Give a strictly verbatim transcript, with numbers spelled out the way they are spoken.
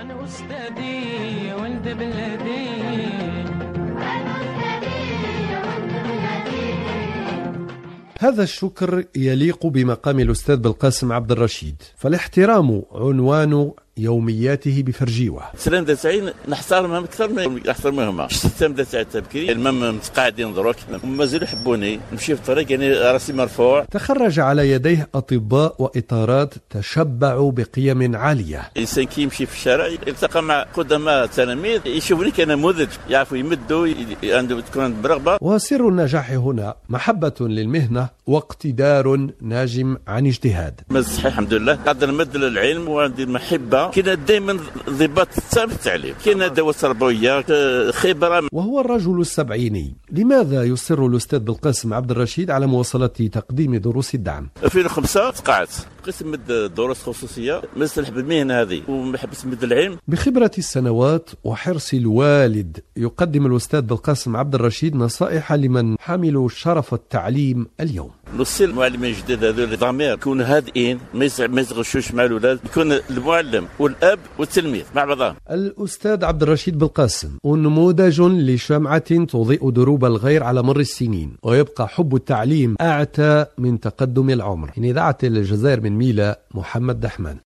أنا أستاذي وأنت بلادي، هذا الشكر يليق بمقام الأستاذ بالقاسم عبد الرشيد، فالاحترام عنوان يومياته بفرجيوة. سلام دسعين نحترمهم أكثر من نحترمهم. سلام دسعين تبكي المهم متقاعدين دروك ومازالوا يحبوني نمشي في الطريق يعني راسي مرفوع. تخرج على يديه أطباء وإطارات تشبعوا بقيم عالية. الإنسان كي يمشي في الشارع يلتقى مع قدماء تلاميذ يشوفوني كنموذج، يعرفوا يمدوا، عنده تكون برغبة. وسر النجاح هنا محبة للمهنة واقتدار ناجم عن اجتهاد. صحيح الحمد لله قادر نمد للعلم وعندي المحبة. كاين دائما ضباط تام في التعليم، كاين دواء تربويه خبره. وهو الرجل السبعيني، لماذا يصر الأستاذ بالقاسم عبد الرشيد على مواصلة تقديم دروس الدعم؟ ألفين وخمسة تقاعدت، بقيت نمد دروس خصوصية، ما نحب المهنه هذه ومحبت نمد العلم. بخبرة السنوات وحرص الوالد يقدم الأستاذ بالقاسم عبد الرشيد نصائح لمن حملوا شرف التعليم اليوم. نوصي المعلمين الجدد هذول الضمير يكونوا هادئين، ما يتغشوش مع الاولاد، يكون المعلم والاب والتلميذ مع بعضهم. الأستاذ عبد الرشيد بالقاسم نموذج لشمعة تضيء دروب الغير على مر السنين، ويبقى حب التعليم أعتى من تقدم العمر. إن إذاعة الجزائر من ميلا، محمد دحمان.